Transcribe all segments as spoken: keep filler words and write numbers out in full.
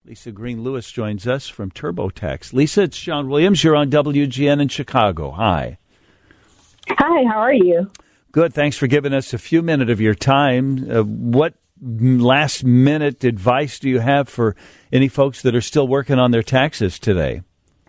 Lisa Green-Lewis joins us from TurboTax. Lisa, it's John Williams. You're on W G N in Chicago. Hi. Hi, how are you? Good. Thanks for giving us a few minutes of your time. Uh, what last-minute advice do you have for any folks that are still working on their taxes today?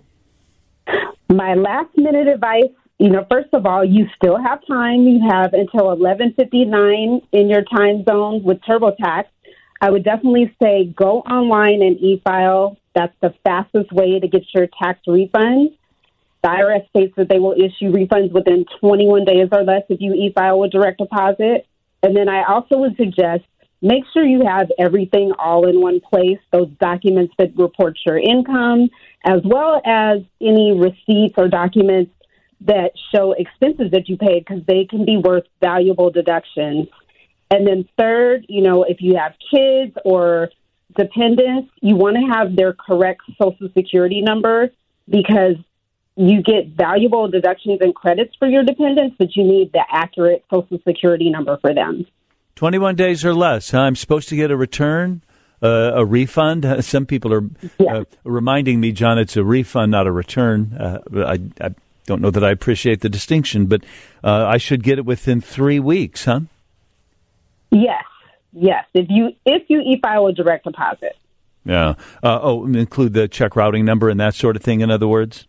My last-minute advice, you know, first of all, you still have time. You have until eleven fifty-nine in your time zone with TurboTax. I would definitely say go online and e-file. That's the fastest way to get your tax refund. The I R S states that they will issue refunds within twenty-one days or less if you e-file with direct deposit. And then I also would suggest make sure you have everything all in one place, those documents that report your income, as well as any receipts or documents that show expenses that you paid, because they can be worth valuable deductions. And then third, you know, if you have kids or dependents, you want to have their correct Social Security number, because you get valuable deductions and credits for your dependents, but you need the accurate Social Security number for them. twenty-one days or less, huh? I'm supposed to get a return, uh, a refund? Some people are yeah. uh, reminding me, John, it's a refund, not a return. Uh, I, I don't know that I appreciate the distinction, but uh, I should get it within three weeks, huh? Yes, yes. If you if you e-file a direct deposit. Yeah. Uh, oh, include the check routing number and that sort of thing, in other words?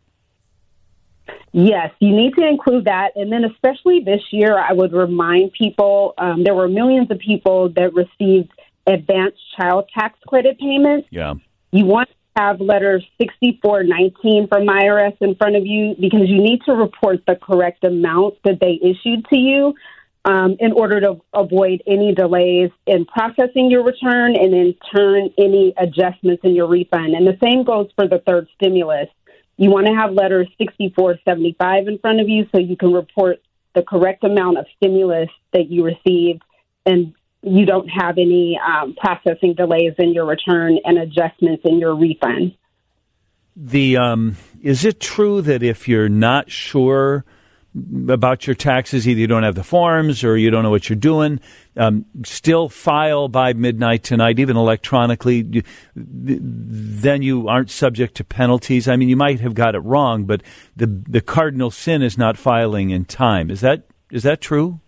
Yes, you need to include that. And then especially this year, I would remind people, um, there were millions of people that received advanced child tax credit payments. Yeah. You want to have letter sixty-four nineteen from I R S in front of you, because you need to report the correct amount that they issued to you um, in order to avoid any delays in processing your return and in turn any adjustments in your refund. And the same goes for the third stimulus. You want to have letter sixty-four seventy-five in front of you so you can report the correct amount of stimulus that you received, and you don't have any um, processing delays in your return and adjustments in your refund. The um, is it true that if you're not sure about your taxes, either you don't have the forms or you don't know what you're doing, um, still file by midnight tonight, even electronically, then you aren't subject to penalties? I mean, you might have got it wrong, but the the cardinal sin is not filing in time. Is that is that true?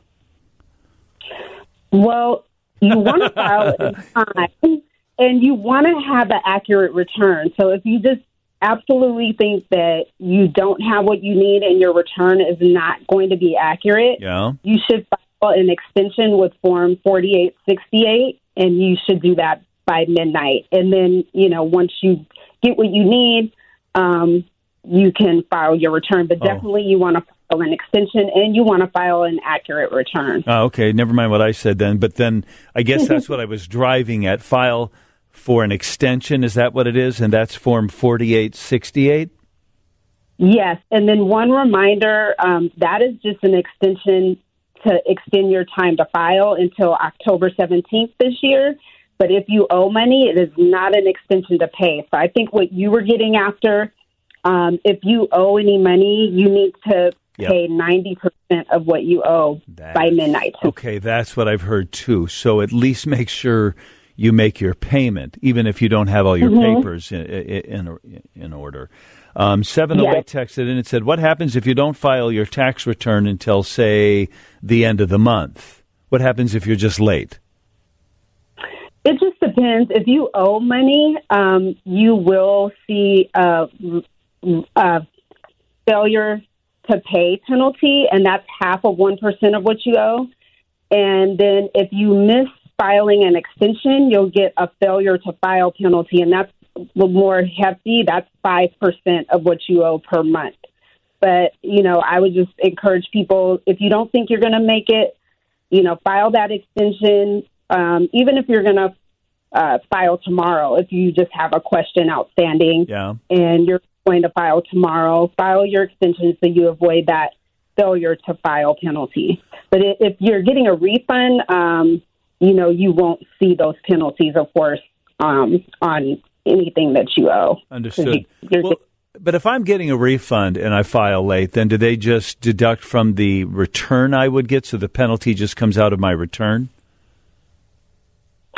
Well, you want to file in time, and you want to have an accurate return. So if you just absolutely think that you don't have what you need and your return is not going to be accurate, yeah. you should file an extension with Form forty-eight sixty-eight, and you should do that by midnight. And then, you know, once you get what you need, um, you can file your return. But oh. definitely you want to file an extension, and you want to file an accurate return. Oh, okay, never mind what I said then. But then I guess that's what I was driving at. File for an extension, is that what it is? And that's Form forty-eight sixty-eight? Yes, and then one reminder, um, that is just an extension to extend your time to file until October seventeenth this year. But if you owe money, it is not an extension to pay. So I think what you were getting after, um, if you owe any money, you need to Yep. pay ninety percent of what you owe that's, by midnight. Okay, that's what I've heard too. So at least make sure you make your payment, even if you don't have all your mm-hmm. papers in in, in order. Um, seven oh eight yes. texted in and said, what happens if you don't file your tax return until, say, the end of the month? What happens if you're just late? It just depends. If you owe money, um, you will see a, a failure to pay penalty, and that's half of one percent of what you owe. And then if you miss filing an extension, you'll get a failure to file penalty, and that's more hefty. That's five percent of what you owe per month. But, you know, I would just encourage people, if you don't think you're going to make it, you know, file that extension. Um, even if you're going to uh, file tomorrow, if you just have a question outstanding yeah. and you're going to file tomorrow, file your extension so you avoid that failure to file penalty. But if you're getting a refund, um, you know, you won't see those penalties, of course, um, on anything that you owe. Understood. You, well, but if I'm getting a refund and I file late, then do they just deduct from the return I would get, so the penalty just comes out of my return?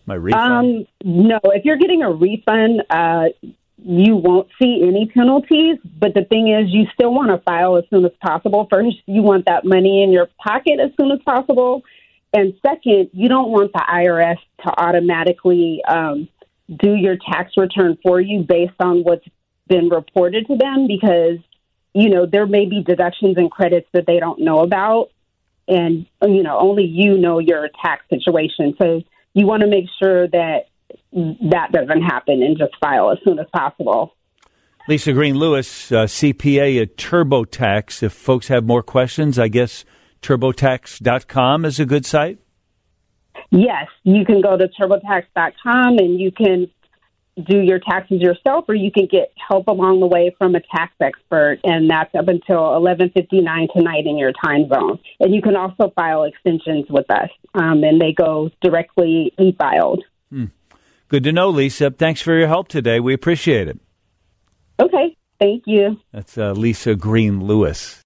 My refund? Um, no, if you're getting a refund, uh, you won't see any penalties. But the thing is, you still want to file as soon as possible. First, you want that money in your pocket as soon as possible. And second, you don't want the I R S to automatically um, do your tax return for you based on what's been reported to them, because, you know, there may be deductions and credits that they don't know about. And, you know, only you know your tax situation. So you want to make sure that that doesn't happen and just file as soon as possible. Lisa Green Lewis, uh, C P A at TurboTax. If folks have more questions, I guess TurboTax dot com is a good site? Yes, you can go to TurboTax dot com and you can do your taxes yourself, or you can get help along the way from a tax expert, and that's up until eleven fifty-nine tonight in your time zone. And you can also file extensions with us, um, and they go directly e-filed. Hmm. Good to know, Lisa. Thanks for your help today. We appreciate it. Okay, thank you. That's uh, Lisa Green Lewis.